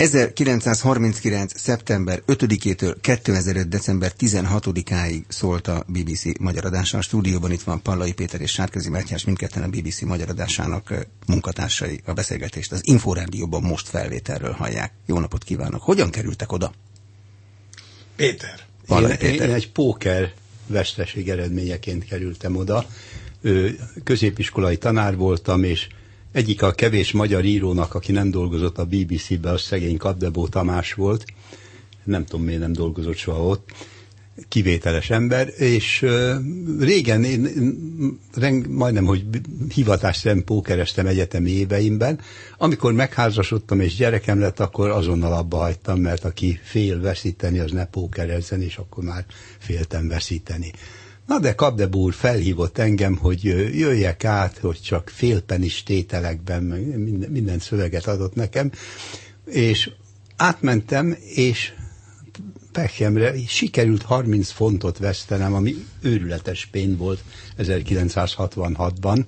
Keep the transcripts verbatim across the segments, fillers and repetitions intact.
ezerkilencszázharminckilenc. szeptember ötödikétől kétezer-öt. december tizenhatodikáig szólt a bé bé cé magyar adása. A stúdióban itt van Pallai Péter és Sárközi Mátyás, mindketten a bé bé cé magyar adásának munkatársai. A beszélgetést az Inforádióban most felvételről hallják. Jó napot kívánok! Hogyan kerültek oda? Péter. Én, Péter. Én egy póker veszteség eredményeként kerültem oda. Középiskolai tanár voltam, és egyik a kevés magyar írónak, aki nem dolgozott a bé bé cé-be, az szegény Kapdebó Tamás volt. Nem tudom, miért nem dolgozott soha ott. Kivételes ember, és uh, régen én, én majdnem, hogy hivatásszerűen pókereztem egyetemi éveimben. Amikor megházasodtam és gyerekem lett, akkor azonnal abba hagytam, mert aki fél veszíteni, az ne pókerezzen, és akkor már féltem veszíteni. Na de Kapdebó úr felhívott engem, hogy jöjjek át, hogy csak félpenis tételekben minden, minden szöveget adott nekem, és átmentem, és pehemre sikerült harminc fontot vesztenem, ami őrületes pénz volt ezerkilencszázhatvanhatban,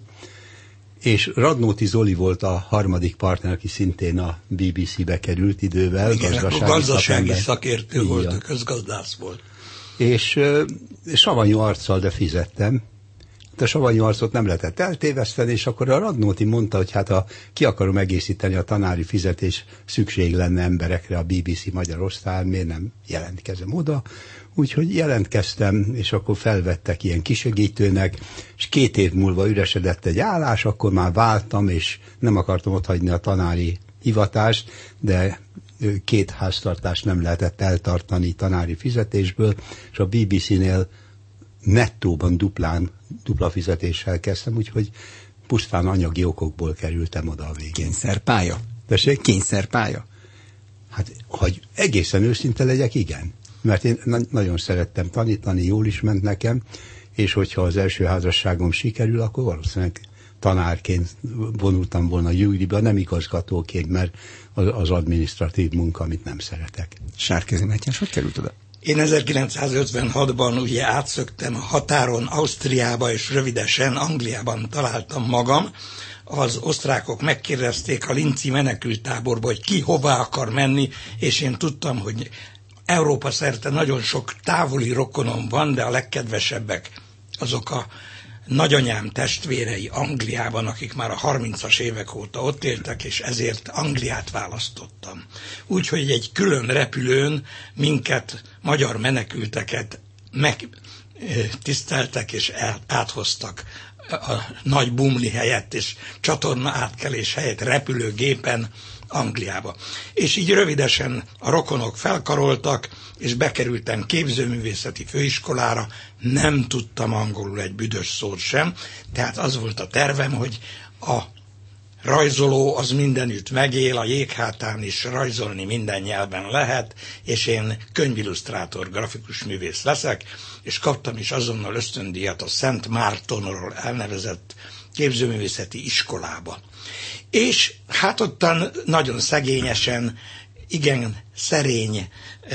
és Radnóti Zoli volt a harmadik partner, aki szintén a bé bé cé-be került idővel. Igen, gazdasági, gazdasági szakértő igen. volt, közgazdász volt. És uh, savanyú arccal, de fizettem. A savanyú arcot nem lehetett eltéveszteni, és akkor a Radnóti mondta, hogy hát ha ki akarom egészíteni a tanári fizetés, szükség lenne emberekre a bé bé cé magyar osztályán, miért nem jelentkezem oda. Úgyhogy jelentkeztem, és akkor felvettek ilyen kisegítőnek, és két év múlva üresedett egy állás, akkor már váltam, és nem akartam otthagyni a tanári hivatást, de két háztartást nem lehetett eltartani tanári fizetésből, és a bé bé cé-nél nettóban duplán, dupla fizetéssel kezdtem, úgyhogy pusztán anyagi okokból kerültem oda a végén. Kényszerpálya? Tessék? Kényszerpálya? Hát, hogy egészen őszinte legyek, igen. Mert én na- nagyon szerettem tanítani, jól is ment nekem, és hogyha az első házasságom sikerül, akkor valószínűleg tanárként vonultam volna nyugdíjba, nem igazgatóként, mert az, az adminisztratív munka, amit nem szeretek. Sárközi Mátyás, hogy került oda? Én ezerkilencszázötvenhatban ugye átszöktem a határon Ausztriába, és rövidesen Angliában találtam magam. Az osztrákok megkérdezték a linci menekülttáborba, hogy ki hová akar menni, és én tudtam, hogy Európa szerte nagyon sok távoli rokonom van, de a legkedvesebbek azok a nagyanyám testvérei Angliában, akik már a harmincas évek óta ott éltek, és ezért Angliát választottam. Úgyhogy egy külön repülőn minket, magyar menekülteket megtiszteltek és áthoztak a nagy bumli helyett és csatorna átkelés helyett repülőgépen Angliába. És így rövidesen a rokonok felkaroltak, és bekerültem képzőművészeti főiskolára, nem tudtam angolul egy büdös szót sem, tehát az volt a tervem, hogy a rajzoló az mindenütt megél, a jéghátán is rajzolni minden nyelven lehet, és én könyvillusztrátor, grafikus művész leszek, és kaptam is azonnal ösztöndíjat a Szent Mártonról elnevezett képzőművészeti iskolába. És hát ottan nagyon szegényesen, igen szerény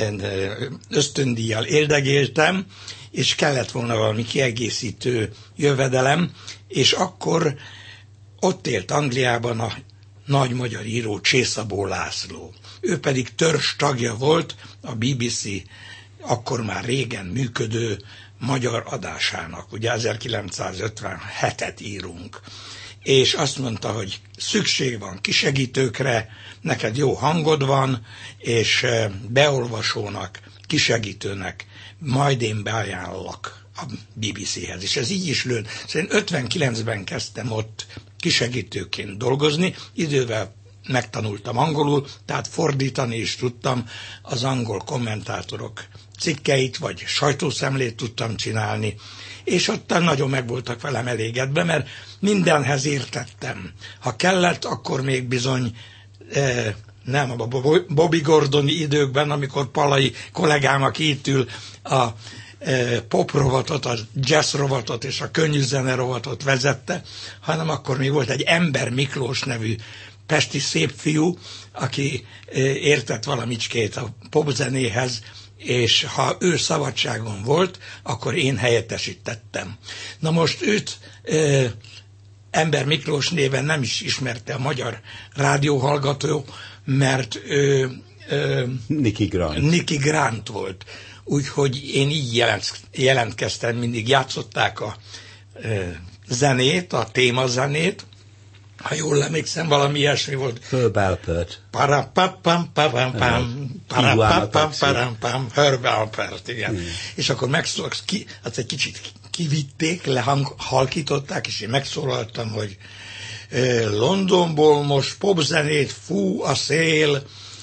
ösztöndíjjal éldegéltem, és kellett volna valami kiegészítő jövedelem, és akkor ott élt Angliában a nagy magyar író Csészabó László. Ő pedig törzs tagja volt a bé bé cé akkor már régen működő magyar adásának. Ugye ezerkilencszázötvenhetet írunk. És azt mondta, hogy szükség van kisegítőkre, neked jó hangod van, és beolvasónak, kisegítőnek majd én beajánlak a bé bé céhez. És ez így is lőn. Szóval én ötvenkilencben kezdtem ott kisegítőként dolgozni, idővel megtanultam angolul, tehát fordítani is tudtam az angol kommentátorok cikkeit, vagy sajtószemlét tudtam csinálni, és ottan nagyon meg voltak velem elégedve, mert mindenhez értettem. Ha kellett, akkor még bizony eh, nem a Bobby Gordoni időkben, amikor Pallai kollégám, aki itt ül, a eh, pop rovatot, a jazz rovatot és a könnyű zene rovatot vezette, hanem akkor még volt egy Ember Miklós nevű pesti szép fiú, aki eh, értett valamicskét a popzenéhez, és ha ő szabadságon volt, akkor én helyettesítettem. Na most őt e, Ember Miklós néven nem is ismerte a magyar rádióhallgató, mert ő, ö, Nicky Grant. Nicky Grant volt. Úgyhogy én így jelent, jelentkeztem, mindig játszották a ö, zenét, a témazenét, ha jól emlékszem, valami ilyesmi volt. Herb Alpert. Parapapam, parapam, parapapam, parapam, Herb Alpert, igen. Hmm. És akkor megszólalt, ki, hát egy kicsit kivitték, lehalkították, és én megszólaltam, hogy eh, Londonból most popzenét fú a szél,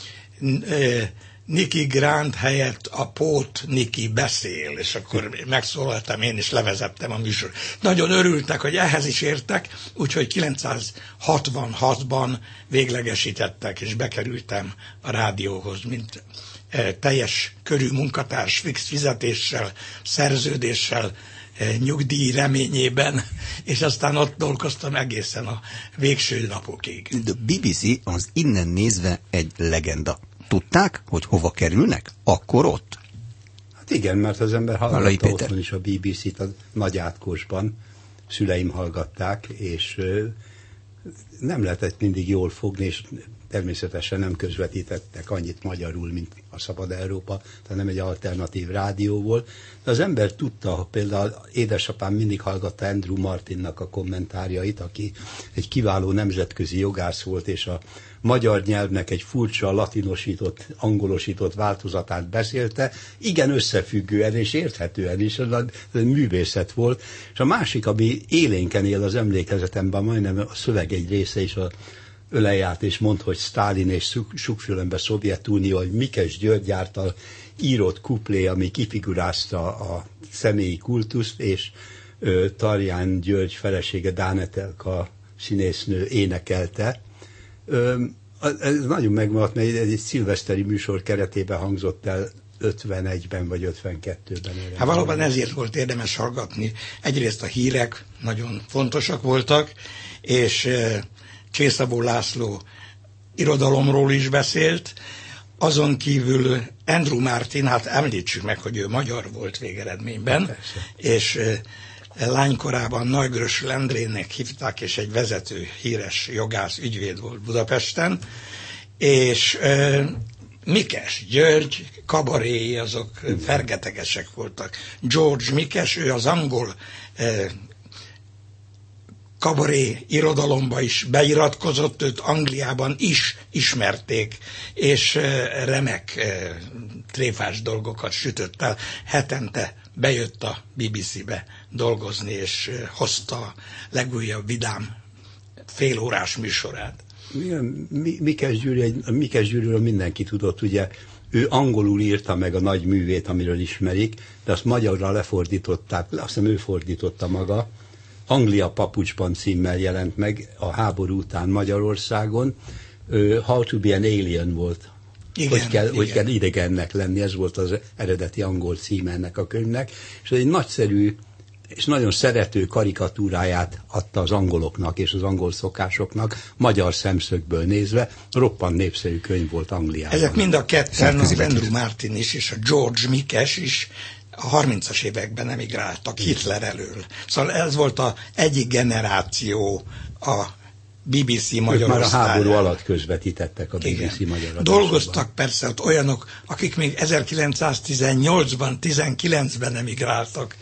eh, Nicky Grant helyett a pót Nicky beszél, és akkor megszólaltam én, és levezettem a műsor. Nagyon örültek, hogy ehhez is értek, úgyhogy kilencszázhatvanhatban véglegesítettek, és bekerültem a rádióhoz, mint eh, teljes körű munkatárs, fix fizetéssel, szerződéssel, eh, nyugdíj reményében, és aztán ott dolgoztam egészen a végső napokig. A bé bé cé az innen nézve egy legenda. Tudták, hogy hova kerülnek? Akkor ott? Hát igen, mert az ember hallgatta otthon is a bé bé cét a Nagy Átkosban. Szüleim hallgatták, és ö, nem lehetett mindig jól fogni, és természetesen nem közvetítettek annyit magyarul, mint a Szabad Európa, tehát nem egy alternatív rádió volt. De az ember tudta, például édesapám mindig hallgatta Andrew Martinnak a kommentárjait, aki egy kiváló nemzetközi jogász volt, és a magyar nyelvnek egy furcsa, latinosított, angolosított változatát beszélte, igen összefüggően és érthetően is, ez a művészet volt. És a másik, ami élénken él az emlékezetemben, majdnem a szöveg egy része is a öleját, és mond, hogy Sztálin és Sukfülembe Szovjetunió, hogy Mikes György által írott kuplé, ami kifigurázta a személyi kultuszt, és ö, Tarján György felesége Dánetelka színésznő énekelte. Ö, ez nagyon megmaradt, mert egy, egy szilveszteri műsor keretében hangzott el ötvenegyben vagy ötvenkettőben. Hát valóban ezért volt érdemes hallgatni. Egyrészt a hírek nagyon fontosak voltak, és Csészabó László irodalomról is beszélt, azon kívül Andrew Martin, hát említsük meg, hogy ő magyar volt végeredményben, persze. És lánykorában Nagygrös Lendrének hívták, és egy vezető, híres jogász, ügyvéd volt Budapesten, és e, Mikes György kabaréi, azok igen, fergetegesek voltak. George Mikes, ő az angol e, kabaré irodalomba is beiratkozott, őt Angliában is ismerték, és remek tréfás dolgokat sütött el. Hetente bejött a bé bé cé-be dolgozni, és hozta a legújabb vidám félórás műsorát. Mikes Gyuri, Mikes Gyuriről mindenki tudott, ugye, ő angolul írta meg a nagy művét, amiről ismerik, de azt magyarra lefordították, azt hiszem ő fordította maga. Anglia papucsban címmel jelent meg a háború után Magyarországon. Uh, How to be an alien volt. Igen, hogy, kell, hogy kell idegennek lenni, ez volt az eredeti angol címe ennek a könyvnek. És ez egy nagyszerű és nagyon szerető karikatúráját adta az angoloknak és az angol szokásoknak, magyar szemszögből nézve. Roppant népszerű könyv volt Angliában. Ezek mind a ketten, az Andrew Martin is és a George Mikes is a harmincas években emigráltak Hitler elől. Szóval ez volt az egyik generáció a bé bé cé magyar már a háború alatt közvetítettek a bé bé cé magyar adásokban. Dolgoztak persze ott olyanok, akik még ezerkilencszáztizennyolcban, tizenkilencben emigráltak,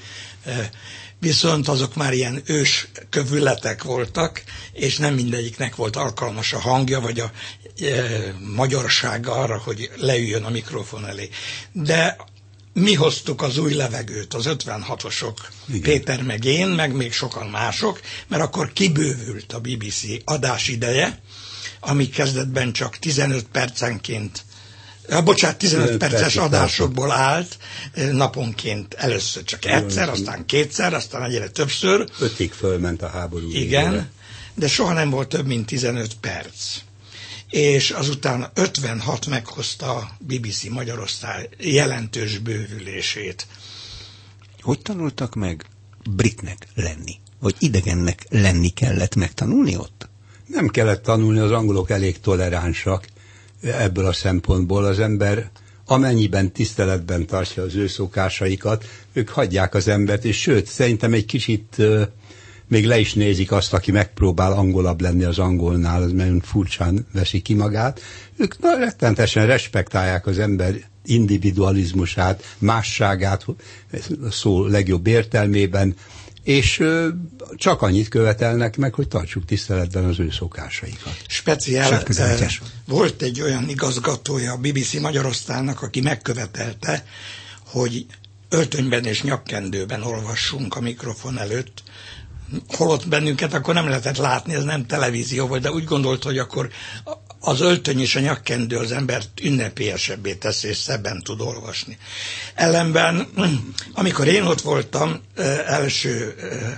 viszont azok már ilyen ős kövületek voltak, és nem mindegyiknek volt alkalmas a hangja, vagy a e, magyarsága arra, hogy leüljön a mikrofon elé. De mi hoztuk az új levegőt, az ötvenhatosok, igen. Péter meg én, meg még sokan mások, mert akkor kibővült a bé bé cé adásideje, ami kezdetben csak tizenöt percenként, ja, bocsánat, tizenöt perces adásokból állt, naponként először csak egyszer, aztán kétszer, aztán egyre többször. Ötig fölment a háború. Igen, végére. De soha nem volt több, mint tizenöt perc. És azután ötvenhat meghozta a bé bé cé Magyarország jelentős bővülését. Hogy tanultak meg britnek lenni? Vagy idegennek lenni kellett megtanulni ott? Nem kellett tanulni, az angolok elég toleránsak ebből a szempontból. Az ember amennyiben tiszteletben tartja az ő szokásaikat, ők hagyják az embert, és sőt, szerintem egy kicsit még le is nézik azt, aki megpróbál angolabb lenni az angolnál, az nagyon furcsán veszi ki magát. Ők na, rettentesen respektálják az ember individualizmusát, másságát, a szó legjobb értelmében, és ö, csak annyit követelnek meg, hogy tartsuk tiszteletben az ő szokásaikat. Speciál eh, volt egy olyan igazgatója a bé bé cé Magyarországnak, aki megkövetelte, hogy öltönyben és nyakkendőben olvassunk a mikrofon előtt, holott bennünket akkor nem lehetett látni, ez nem televízió volt, de úgy gondolt, hogy akkor az öltöny és a nyakkendő az embert ünnepélyesebbé teszi, és szebben tud olvasni. Ellenben, amikor én ott voltam első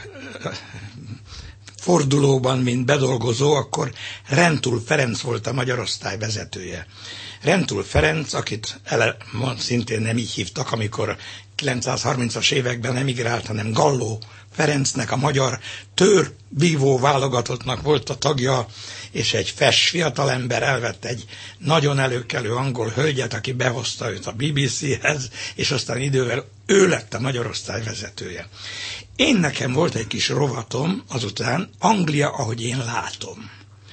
fordulóban, mint bedolgozó, akkor Rentul Ferenc volt a magyar osztály vezetője. Rentul Ferenc, akit ele, szintén nem így hívtak, amikor kilencszázharmincas években emigrált, hanem Galló Ferencnek, a magyar tőrvívó válogatottnak volt a tagja, és egy fes fiatalember elvett egy nagyon előkelő angol hölgyet, aki behozta őt a bé bé céhez, és aztán idővel ő lett a magyar osztály vezetője. Én nekem volt egy kis rovatom azután, Anglia, ahogy én látom.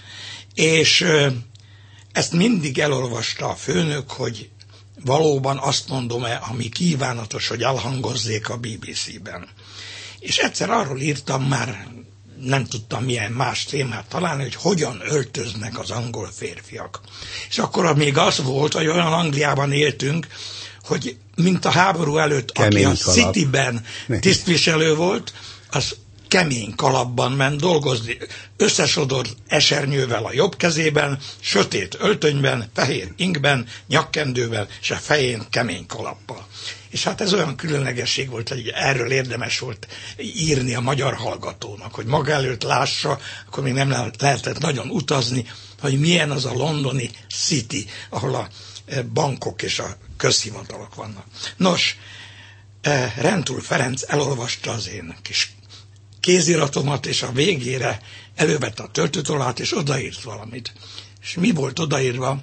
És ezt mindig elolvasta a főnök, hogy valóban azt mondom-e, ami kívánatos, hogy elhangozzék a bé bé cében. És egyszer arról írtam, már nem tudtam milyen más témát találni, hogy hogyan öltöznek az angol férfiak. És akkor még az volt, hogy olyan Angliában éltünk, hogy mint a háború előtt, kemény aki a kalap. Cityben tisztviselő volt, az kemény kalapban ment dolgozni, összesodort esernyővel a jobb kezében, sötét öltönyben, fehér ingben, nyakkendővel, és a fején kemény kalappal. És hát ez olyan különlegesség volt, hogy erről érdemes volt írni a magyar hallgatónak, hogy maga előtt lássa, akkor még nem lehetett nagyon utazni, hogy milyen az a londoni City, ahol a bankok és a közhivatalok vannak. Nos, Rentul Ferenc elolvasta az én kis kéziratomat, és a végére elővette a töltőtollát, és odaírt valamit. És mi volt odaírva?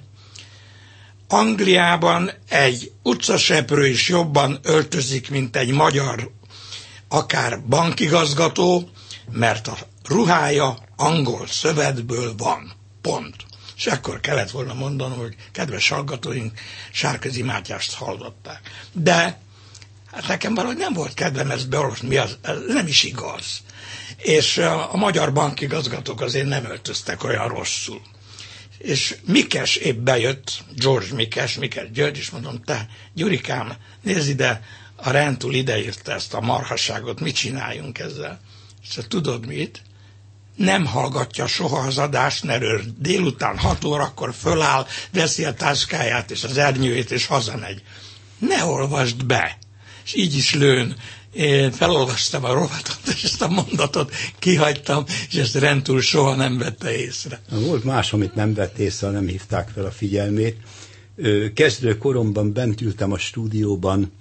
Angliában egy utcaseprő is jobban öltözik, mint egy magyar, akár bankigazgató, mert a ruhája angol szövetből van. Pont. És akkor kellett volna mondanom, hogy kedves hallgatóink, Sárközi Mátyást hallották. De hát nekem valahogy nem volt kedvem ezt beolvasni, mi az, ez nem is igaz. És a, a magyar bankigazgatók azért nem öltöztek olyan rosszul. És Mikes épp bejött, George Mikes, Mikes György, és mondom, te, Gyurikám, nézd ide, a Rentul ideírta ezt a marhasságot, mit csináljunk ezzel? És tudod mit? Nem hallgatja soha az adást, mert ő délután hat órakor föláll, veszi a táskáját és az ernyőjét, és hazamegy. Ne olvasd be! És így is lőn. Én felolvastam a rovatot, és ezt a mondatot kihagytam, és ezt Rentul soha nem vette észre. Volt más, amit nem vett észre, nem hívták fel a figyelmét. Kezdő koromban bent ültem a stúdióban,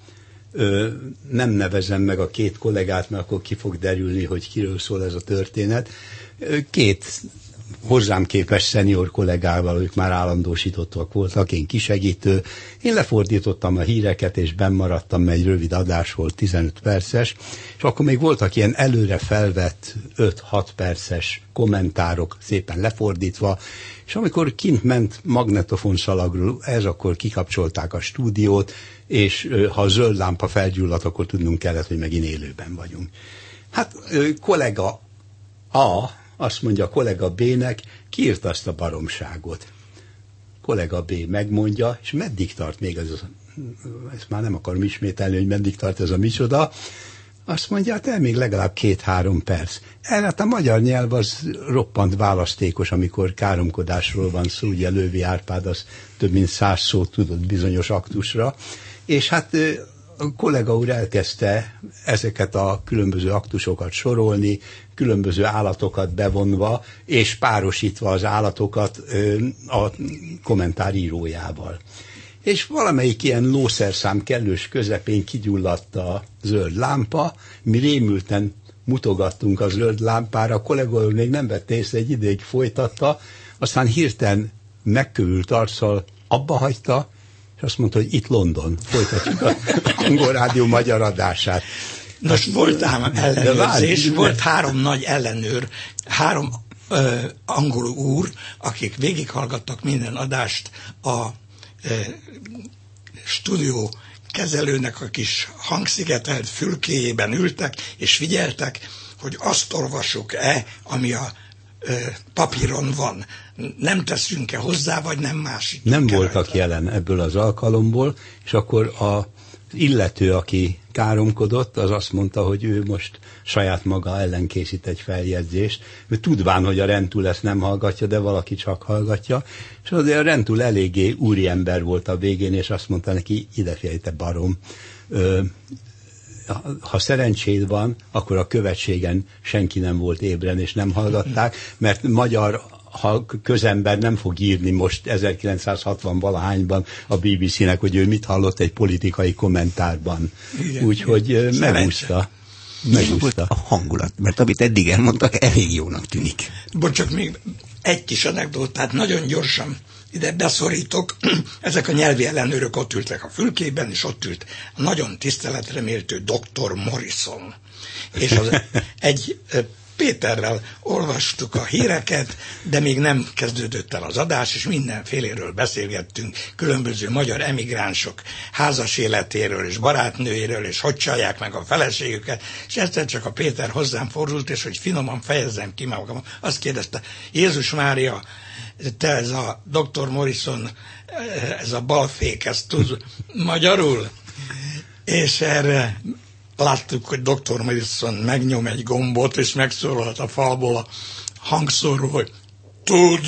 nem nevezem meg a két kollégát, mert akkor ki fog derülni, hogy kiről szól ez a történet. Két hozzám képes szenior kollégával, ők már állandósítottak voltak, én kisegítő. Én lefordítottam a híreket, és bennmaradtam, mert egy rövid adás volt, tizenöt perces, és akkor még voltak ilyen előre felvett öt-hat perces kommentárok, szépen lefordítva, és amikor kint ment magnetofonszalagról, ez akkor kikapcsolták a stúdiót, és ha a zöld lámpa felgyulladt, akkor tudnunk kellett, hogy megint élőben vagyunk. Hát kollega A, azt mondja a kollega B-nek, kiírta azt a baromságot. Kollega B megmondja, és meddig tart még ez, ezt már nem akarom ismételni, hogy meddig tart ez a micsoda, azt mondja, hát el még legalább két-három perc. El, hát a magyar nyelv az roppant választékos, amikor káromkodásról van szó, ugye Lővi Árpád az több mint száz szót tudott bizonyos aktusra, és hát a kollega úr elkezdte ezeket a különböző aktusokat sorolni, különböző állatokat bevonva, és párosítva az állatokat a kommentárírójával. És valamelyik ilyen lószerszám kellős közepén kigyulladt a zöld lámpa, mi rémülten mutogattunk a zöld lámpára, a kollega úr még nem vett észre, egy ideig folytatta, aztán hirtelen megkövült arccal abba hagyta, és azt mondta, hogy itt London, folytatjuk a angol rádió magyar adását. Nos, volt ám ellenőrzés, volt három nagy ellenőr, három ö, angol úr, akik végighallgattak minden adást a ö, stúdió kezelőnek a kis hangszigetelt fülkéjében ültek, és figyeltek, hogy azt olvassuk-e, ami a ö, papíron van. Nem teszünk-e hozzá, vagy nem másítjuk. Nem voltak rajta. jelen ebből az alkalomból, és akkor a illető, aki káromkodott, az azt mondta, hogy ő most saját maga ellen készít egy feljegyzést, ő tudván, hogy a rendtúl ezt nem hallgatja, de valaki csak hallgatja, és azért a rendtúl eléggé úriember volt a végén, és azt mondta neki, idefigyelj, te barom, ö, ha szerencséd van, akkor a követségen senki nem volt ébren, és nem hallgatták, mert magyar ha közember nem fog írni most ezerkilencszázhatvan valahányban a bé bé cé-nek, hogy ő mit hallott egy politikai kommentárban. Úgyhogy megúszta. Megúszta. A hangulat, mert amit eddig elmondtak, elég jónak tűnik. Bocs, csak még egy kis anekdotát nagyon gyorsan ide beszorítok. Ezek a nyelvi ellenőrök ott ültek a fülkében, és ott ült a nagyon tiszteletre méltő doktor Morrison. És az egy Péterrel olvastuk a híreket, de még nem kezdődött el az adás, és mindenféléről beszélgettünk, különböző magyar emigránsok házas életéről, és barátnőjéről, és hogy csalják meg a feleségüket, és egyszer csak a Péter hozzám fordult, és hogy finoman fejezzem ki magam, azt kérdezte, Jézus Mária, te ez a doktor Morrison, ez a balfék, ezt tud magyarul? És erre láttuk, hogy doktor Morrison megnyom egy gombot, és megszólalt a falból a hangszóró, hogy tud.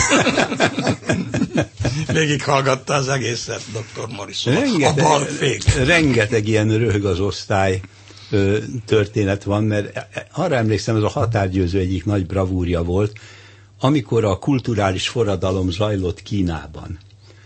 Végighallgatta az egészet doktor Morrison. Rengeteg, a balfék. Rengeteg ilyen röhög az osztály ö, történet van, mert arra emlékszem, ez a határgyőző egyik nagy bravúrja volt, amikor a kulturális forradalom zajlott Kínában.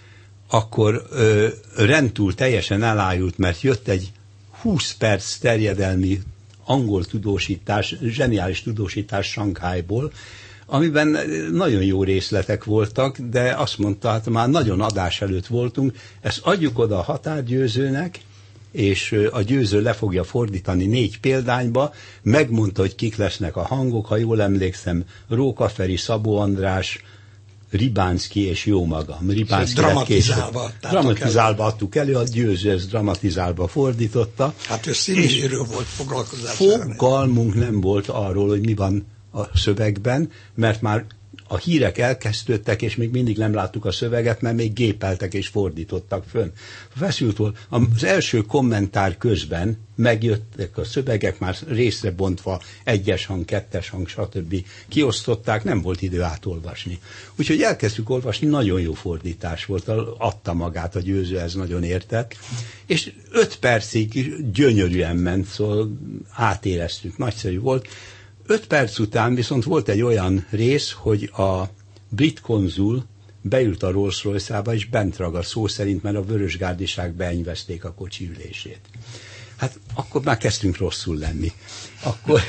Akkor ö, rendtúl teljesen elájult, mert jött egy húsz perc terjedelmi angol tudósítás, zseniális tudósítás Sankhájból, amiben nagyon jó részletek voltak, de azt mondta, hát már nagyon adás előtt voltunk, ezt adjuk oda a határgyőzőnek, és a győző le fogja fordítani négy példányba, megmondta, hogy kik lesznek a hangok, ha jól emlékszem, Róka Feri, Szabó András, Ribánszky és jó magam. Ribánszky dramatizálva, dramatizálva adtuk elő, a győző ezt dramatizálva fordította. Hát ő színészről volt foglalkozás. Fogalmunk nem volt arról, hogy mi van a szövegben, mert már a hírek elkezdődtek, és még mindig nem láttuk a szöveget, mert még gépeltek és fordítottak fönn. Feszült volt. Az első kommentár közben megjöttek a szövegek, már részre bontva, egyes hang, kettes hang, stb. Kiosztották, nem volt idő átolvasni. Úgyhogy elkezdtük olvasni, nagyon jó fordítás volt, adta magát a győző, ez nagyon értett. És öt percig gyönyörűen ment, szóval átéreztük, nagyszerű volt. Öt perc után viszont volt egy olyan rész, hogy a brit konzul beült a Rolls-Royce-ába, és bent ragadt szó szerint, mert a vörösgárdiság beenyvezték a kocsi ülését. Hát akkor már kezdtünk rosszul lenni. Akkor...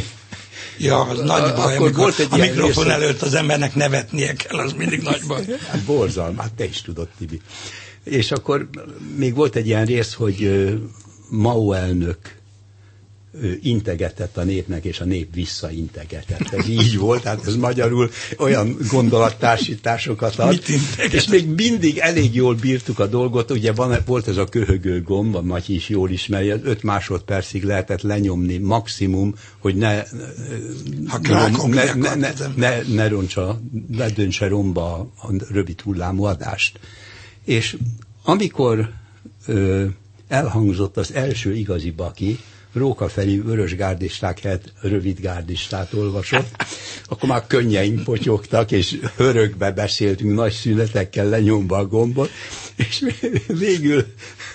Ja, az nagy baj, akkor volt egy a mikrofon rész, előtt az embernek nevetnie kell, az mindig nagy baj. Hát borzalma, hát te is tudod, Tibi. És akkor még volt egy ilyen rész, hogy Mao elnök integetett a népnek, és a nép visszaintegetett. Ez így volt, hát ez magyarul olyan gondolattársításokat ad. És még mindig elég jól bírtuk a dolgot, ugye van, volt ez a köhögő gomb, a Matyi is jól ismerje, öt másodpercig lehetett lenyomni maximum, hogy ne ne, ne, ne, ne, ne, ne, roncsa, ne döntse romba a rövid hullámú adást. És amikor ö, elhangzott az első igazi baki, Róka Feri vörösgárdisták helyett rövidgárdistát olvasott, akkor már könnyeink potyogtak, és hörögbe beszéltünk, nagy szünetekkel lenyomva a gombot, és végül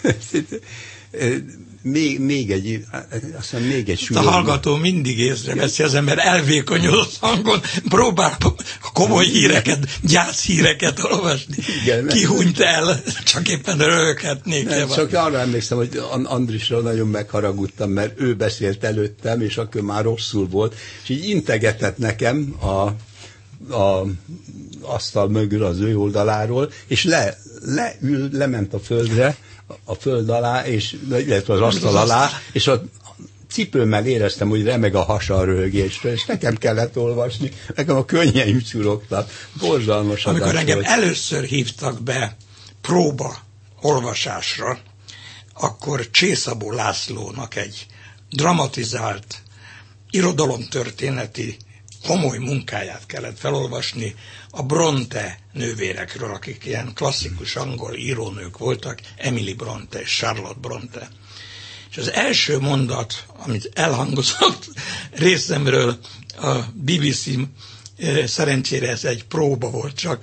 még, még egy, azt hiszem, még egy súlyos. A hallgató mindig észreveszi, az ember elvékonyodott hangon, próbál komoly híreket, gyászhíreket olvasni. Igen, kihunyt el, csak éppen röhöghetnék. Nem, csak arra emlékszem, hogy Andrisra nagyon megharagudtam, mert ő beszélt előttem, és akkor már rosszul volt, és így integetett nekem a, a asztal mögül az ő oldaláról, és le, leül, lement a földre, a föld alá, és, illetve az asztal alá, és a cipőmmel éreztem, hogy remeg a hasa a röhögéstől, és nekem kellett olvasni, nekem a könnyeim szurogtak, borzalmas. Amikor engem volt. Először hívtak be próba olvasásra, akkor Csészabó Lászlónak egy dramatizált irodalomtörténeti komoly munkáját kellett felolvasni a Bronte nővérekről, akik ilyen klasszikus angol írónők voltak, Emily Bronte és Charlotte Bronte. És az első mondat, amit elhangozott részemről a bé bé cé, szerencsére ez egy próba volt, csak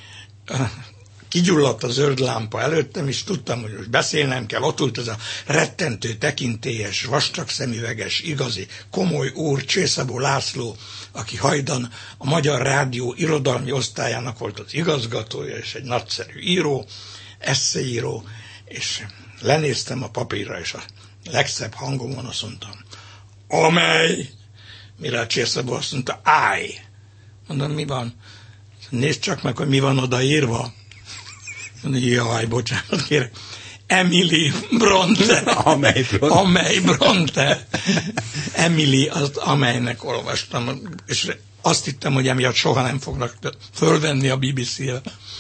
kigyulladt a zöld lámpa előttem, és tudtam, hogy most beszélnem kell. Ott ült ez a rettentő, tekintélyes, vastag szemüveges, igazi, komoly úr, Csészabó László, aki hajdan a Magyar Rádió irodalmi osztályának volt az igazgatója, és egy nagyszerű író, eszéíró, és lenéztem a papírra, és a legszebb hangomon azt mondtam, amely, mire a Csészabó azt mondta, állj. Mondom, mi van? Nézd csak meg, hogy mi van odaírva. Mondom, jaj, bocsánat, kérek. Emily Bronte. Amely Bronte. Amely Bronte. Emily, azt amelynek olvastam, és azt hittem, hogy emiatt soha nem fognak fölvenni a bé bé cé-re.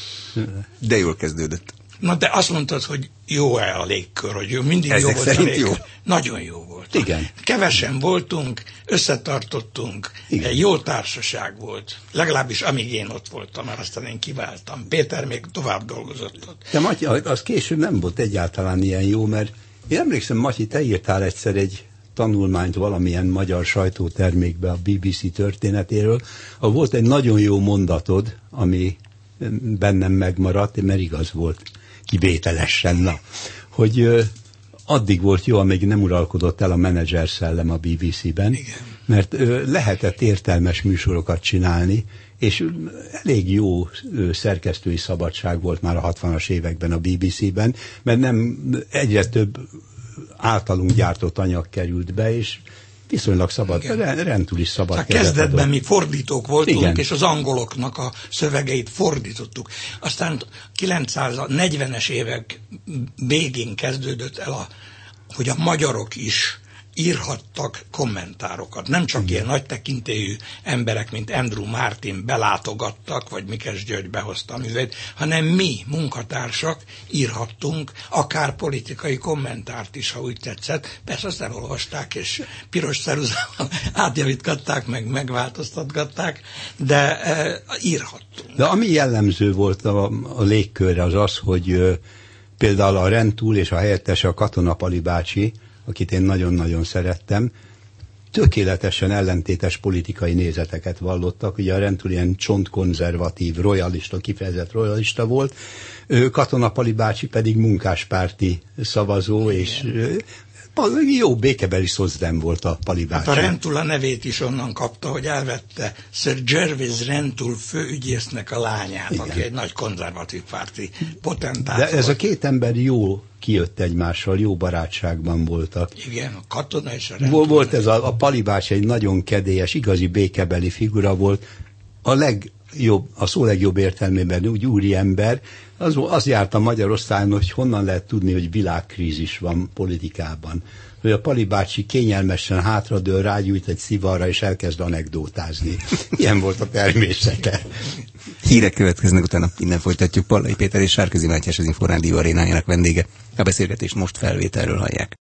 De jól kezdődött. Na, de azt mondtad, hogy jó-e a légkör, hogy jó, mindig Ezek jó volt a légkör. jó? Nagyon jó volt. Igen. Kevesen voltunk, összetartottunk, Igen. egy jó társaság volt. Legalábbis amíg én ott voltam, mert aztán én kiváltam. Péter még tovább dolgozott ott. De Matyi, az később nem volt egyáltalán ilyen jó, mert én emlékszem, Matyi, te írtál egyszer egy tanulmányt valamilyen magyar sajtótermékbe a bé bé cé történetéről, ahol volt egy nagyon jó mondatod, ami bennem megmaradt, mert igaz volt, kivételesen, na, hogy ö, addig volt jó, amíg nem uralkodott el a menedzser szellem a bé bé cé-ben, Igen. mert ö, lehetett értelmes műsorokat csinálni, és ö, elég jó ö, szerkesztői szabadság volt már a hatvanas években a bé bé cé-ben, mert nem egyre több általunk gyártott anyag került be, és viszonylag szabad, rendkívül is szabad. A kezdetben mi fordítók voltunk, igen. És az angoloknak a szövegeit fordítottuk. Aztán kilencszáznegyvenes évek végén kezdődött el, a, hogy a magyarok is írhattak kommentárokat. Nem csak ilyen nagy tekintélyű emberek, mint Andrew Martin belátogattak, vagy Mikes György behozta a műveit, hanem mi, munkatársak írhattunk akár politikai kommentárt is, ha úgy tetszett. Persze azt elolvasták, és piros ceruzával átjavítgatták, meg megváltoztatgatták, de e, írhattunk. De ami jellemző volt a, a légkörre az az, hogy ö, például a rendtúl és a helyettese a Katona Pali bácsi, akit én nagyon-nagyon szerettem, tökéletesen ellentétes politikai nézeteket vallottak. Ugye a rendtúl ilyen csontkonzervatív, royalista, kifejezett royalista volt, Katona Pali bácsi pedig munkáspárti szavazó, igen. És jó békebeli szozdem volt a Pali bácsi. Hát a Rentoul a nevét is onnan kapta, hogy elvette Sir Gervase Rentoul főügyésznek a lányát, igen. Aki egy nagy konzervatív párti potentát De ez volt. a két ember jó kijött egymással, jó barátságban voltak. Igen, a Katona és a Rentoul. Volt ez a, a Pali bácsi egy nagyon kedélyes, igazi békebeli figura volt. A legjobb, a szó legjobb értelmében úgy úriember, az, az járt a Magyarországon, hogy honnan lehet tudni, hogy világkrízis van politikában. Hogy a Pali bácsi kényelmesen hátradől, rágyújt egy szivarra, és elkezd anekdótázni. Ilyen volt a természete. Hírek következnek, utána innen folytatjuk. Pallai Péter és Sárközi Mátyás az Inforádió arénájának vendége. A beszélgetést most felvételről hallják.